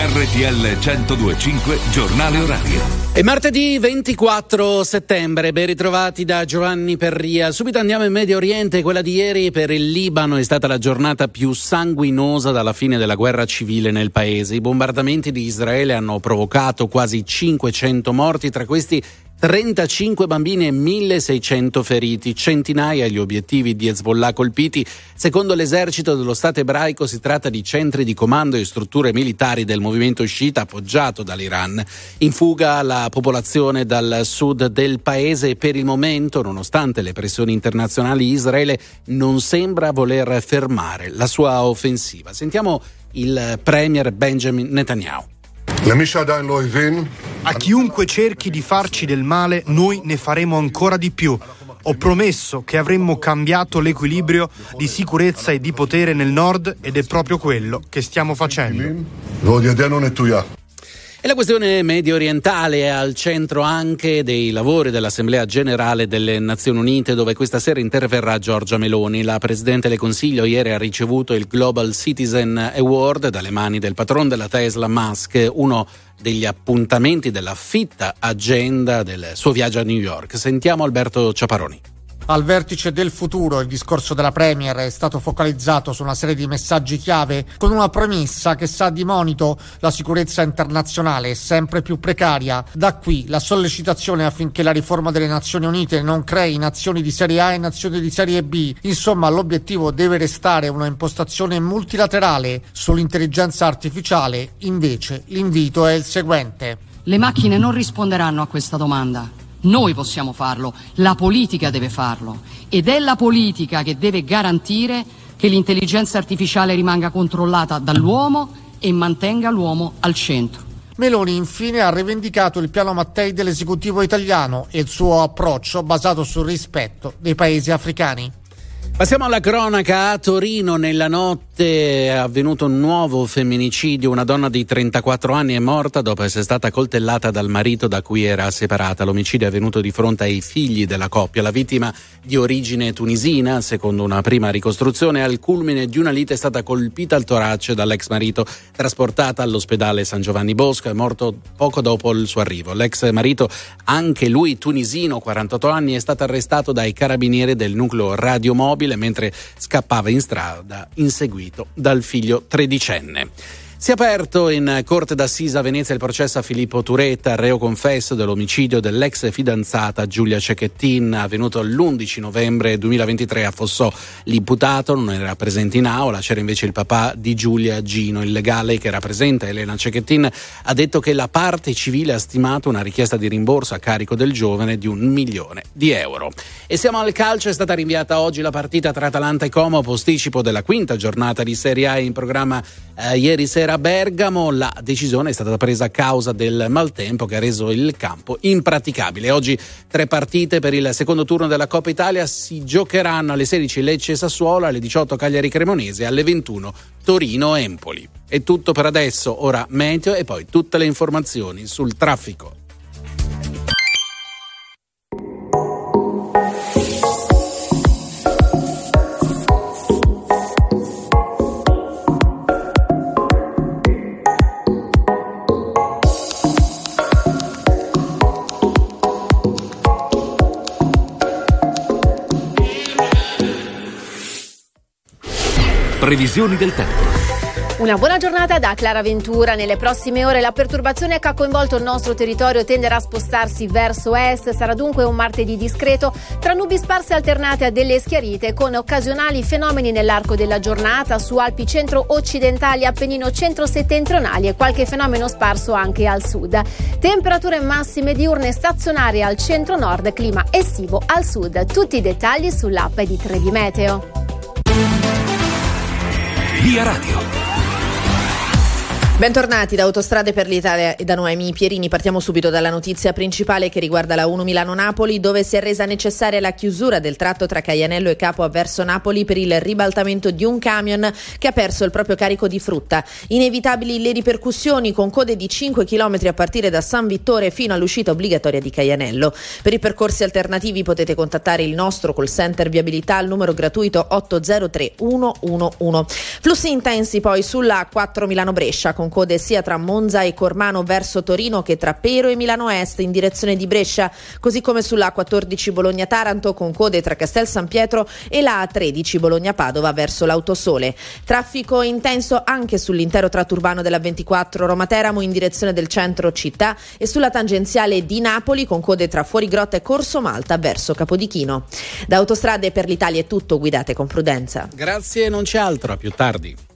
RTL 102.5 Giornale Orario. È martedì 24 settembre, ben ritrovati da Giovanni Perria. Subito andiamo in Medio Oriente. Quella di ieri per il Libano è stata la giornata più sanguinosa dalla fine della guerra civile nel paese. I bombardamenti di Israele hanno provocato quasi 500 morti, tra questi 35 bambini e 1.600 feriti, centinaia gli obiettivi di Hezbollah colpiti. Secondo l'esercito dello Stato ebraico si tratta di centri di comando e strutture militari del movimento sciita appoggiato dall'Iran. In fuga la popolazione dal sud del paese e per il momento, nonostante le pressioni internazionali, Israele non sembra voler fermare la sua offensiva. Sentiamo il premier Benjamin Netanyahu. A chiunque cerchi di farci del male, noi ne faremo ancora di più. Ho promesso che avremmo cambiato l'equilibrio di sicurezza e di potere nel nord ed è proprio quello che stiamo facendo. E la questione medio orientale è al centro anche dei lavori dell'Assemblea Generale delle Nazioni Unite, dove questa sera interverrà Giorgia Meloni. La Presidente del Consiglio ieri ha ricevuto il Global Citizen Award dalle mani del patron della Tesla, Musk, uno degli appuntamenti della fitta agenda del suo viaggio a New York. Sentiamo Alberto Ciaparoni. Al vertice del futuro il discorso della Premier è stato focalizzato su una serie di messaggi chiave con una premessa che sa di monito la sicurezza internazionale è sempre più precaria. Da qui la sollecitazione affinché la riforma delle Nazioni Unite non crei nazioni di serie A e nazioni di serie B. Insomma, l'obiettivo deve restare una impostazione multilaterale. Sull'intelligenza artificiale, invece, l'invito è il seguente. Le macchine non risponderanno a questa domanda. Noi possiamo farlo, la politica deve farlo ed è la politica che deve garantire che l'intelligenza artificiale rimanga controllata dall'uomo e mantenga l'uomo al centro. Meloni infine ha rivendicato il piano Mattei dell'esecutivo italiano e il suo approccio basato sul rispetto dei paesi africani. Passiamo alla cronaca. A Torino nella notte è avvenuto un nuovo femminicidio. Una donna di 34 anni è morta dopo essere stata coltellata dal marito da cui era separata. L'omicidio è avvenuto di fronte ai figli della coppia. La vittima, di origine tunisina, secondo una prima ricostruzione, al culmine di una lite è stata colpita al torace dall'ex marito, trasportata all'ospedale San Giovanni Bosco, è morto poco dopo il suo arrivo. L'ex marito, anche lui tunisino, 48 anni, è stato arrestato dai carabinieri del nucleo radiomobile mentre scappava in strada, inseguito dal figlio tredicenne. Si è aperto in Corte d'Assise a Venezia il processo a Filippo Turetta, reo confesso dell'omicidio dell'ex fidanzata Giulia Cecchettin, avvenuto l'11 novembre 2023 a Fossò. L'imputato non era presente in aula, c'era invece il papà di Giulia, Gino. Il legale che rappresenta Elena Cecchettin ha detto che la parte civile ha stimato una richiesta di rimborso a carico del giovane di €1 milione. E siamo al calcio. È stata rinviata oggi la partita tra Atalanta e Como, posticipo della quinta giornata di Serie A in programma ieri sera a Bergamo. La decisione è stata presa a causa del maltempo che ha reso il campo impraticabile. Oggi 3 partite per il secondo turno della Coppa Italia si giocheranno alle 16 Lecce e Sassuolo, alle 18 Cagliari Cremonese, alle 21 Torino Empoli. È tutto per adesso, ora meteo e poi tutte le informazioni sul traffico. Previsioni del tempo. Una buona giornata da Clara Ventura. Nelle prossime ore la perturbazione che ha coinvolto il nostro territorio tenderà a spostarsi verso est. Sarà dunque un martedì discreto, tra nubi sparse alternate a delle schiarite, con occasionali fenomeni nell'arco della giornata su Alpi centro-occidentali, Appennino centro-settentrionali e qualche fenomeno sparso anche al sud. Temperature massime diurne stazionarie al centro-nord, clima estivo al sud. Tutti i dettagli sull'app di Trebi Meteo. Via Radio. Bentornati da Autostrade per l'Italia e da Noemi Pierini. Partiamo subito dalla notizia principale che riguarda la 1 Milano-Napoli, dove si è resa necessaria la chiusura del tratto tra Caianello e Capua verso Napoli per il ribaltamento di un camion che ha perso il proprio carico di frutta. Inevitabili le ripercussioni, con code di 5 km a partire da San Vittore fino all'uscita obbligatoria di Caianello. Per i percorsi alternativi potete contattare il nostro call center viabilità al numero gratuito 803 111. Flussi intensi poi sulla A4 Milano-Brescia, con con code sia tra Monza e Cormano verso Torino che tra Pero e Milano Est in direzione di Brescia, così come sulla A14 Bologna-Taranto con code tra Castel San Pietro e la A13 Bologna-Padova verso l'Autosole. Traffico intenso anche sull'intero tratto urbano della 24 Roma-Teramo in direzione del centro città e sulla tangenziale di Napoli con code tra Fuorigrotta e Corso Malta verso Capodichino. Da Autostrade per l'Italia è tutto, guidate con prudenza. Grazie, non c'è altro, a più tardi.